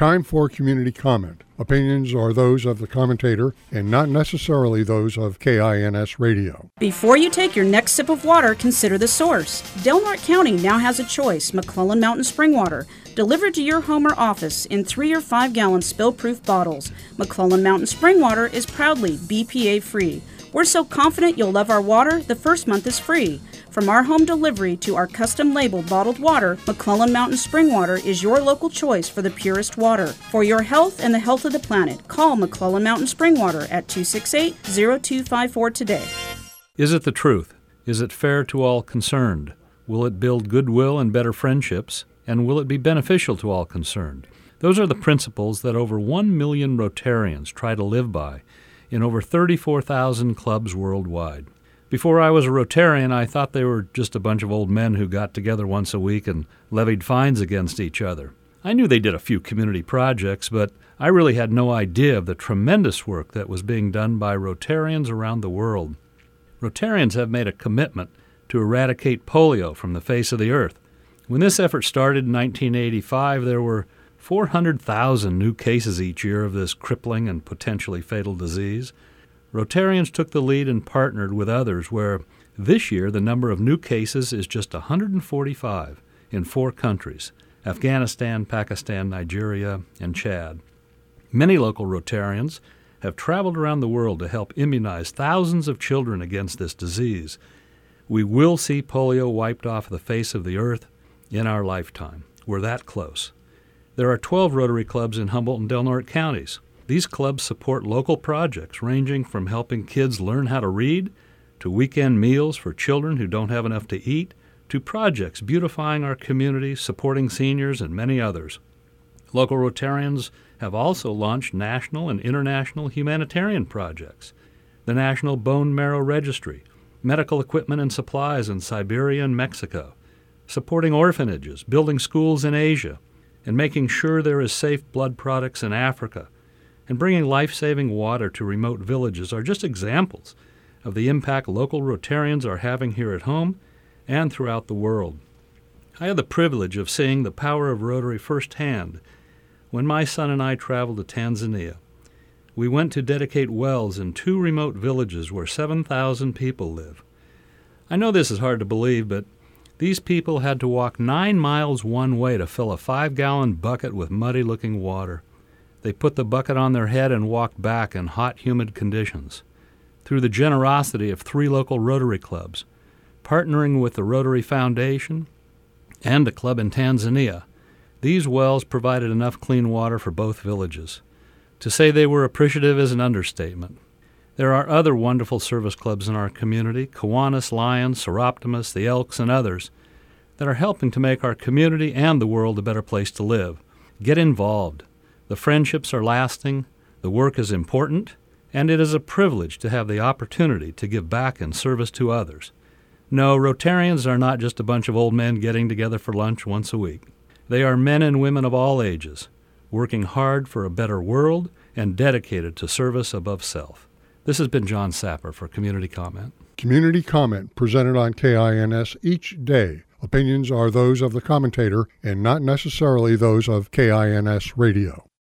Time for community comment. Opinions are those of the commentator and not necessarily those of KINS Radio. Before you take your next sip of water, consider the source. Del Norte County now has a choice: McClellan Mountain Spring Water, delivered to your home or office in 3 or 5 gallon spill-proof bottles. McClellan Mountain Spring Water is proudly BPA-free. We're so confident you'll love our water, the first month is free. From our home delivery to our custom-labeled bottled water, McClellan Mountain Spring Water is your local choice for the purest water. For your health and the health of the planet, call McClellan Mountain Spring Water at 268-0254 today. Is it the truth? Is it fair to all concerned? Will it build goodwill and better friendships? And will it be beneficial to all concerned? Those are the principles that over 1 million Rotarians try to live by in over 34,000 clubs worldwide. Before I was a Rotarian, I thought they were just a bunch of old men who got together once a week and levied fines against each other. I knew they did a few community projects, but I really had no idea of the tremendous work that was being done by Rotarians around the world. Rotarians have made a commitment to eradicate polio from the face of the earth. When this effort started in 1985, there were 400,000 new cases each year of this crippling and potentially fatal disease. Rotarians took the lead and partnered with others, where this year the number of new cases is just 145 in 4 countries: Afghanistan, Pakistan, Nigeria, and Chad. Many local Rotarians have traveled around the world to help immunize thousands of children against this disease. We will see polio wiped off the face of the earth in our lifetime. We're that close. There are 12 Rotary clubs in Humboldt and Del Norte counties. These clubs support local projects ranging from helping kids learn how to read, to weekend meals for children who don't have enough to eat, to projects beautifying our community, supporting seniors, and many others. Local Rotarians have also launched national and international humanitarian projects: the National Bone Marrow Registry, medical equipment and supplies in Siberia and Mexico, supporting orphanages, building schools in Asia, and making sure there is safe blood products in Africa, and bringing life-saving water to remote villages are just examples of the impact local Rotarians are having here at home and throughout the world. I had the privilege of seeing the power of Rotary firsthand when my son and I traveled to Tanzania. We went to dedicate wells in 2 remote villages where 7,000 people live. I know this is hard to believe, but these people had to walk 9 miles one way to fill a 5-gallon bucket with muddy-looking water. They put the bucket on their head and walked back in hot, humid conditions. Through the generosity of 3 local Rotary clubs, partnering with the Rotary Foundation and a club in Tanzania, these wells provided enough clean water for both villages. To say they were appreciative is an understatement. There are other wonderful service clubs in our community: Kiwanis, Lions, Seroptimus, the Elks, and others, that are helping to make our community and the world a better place to live. Get involved. The friendships are lasting, the work is important, and it is a privilege to have the opportunity to give back in service to others. No, Rotarians are not just a bunch of old men getting together for lunch once a week. They are men and women of all ages, working hard for a better world and dedicated to service above self. This has been John Sapper for Community Comment. Community comment presented on KINS each day. Opinions are those of the commentator and not necessarily those of KINS Radio.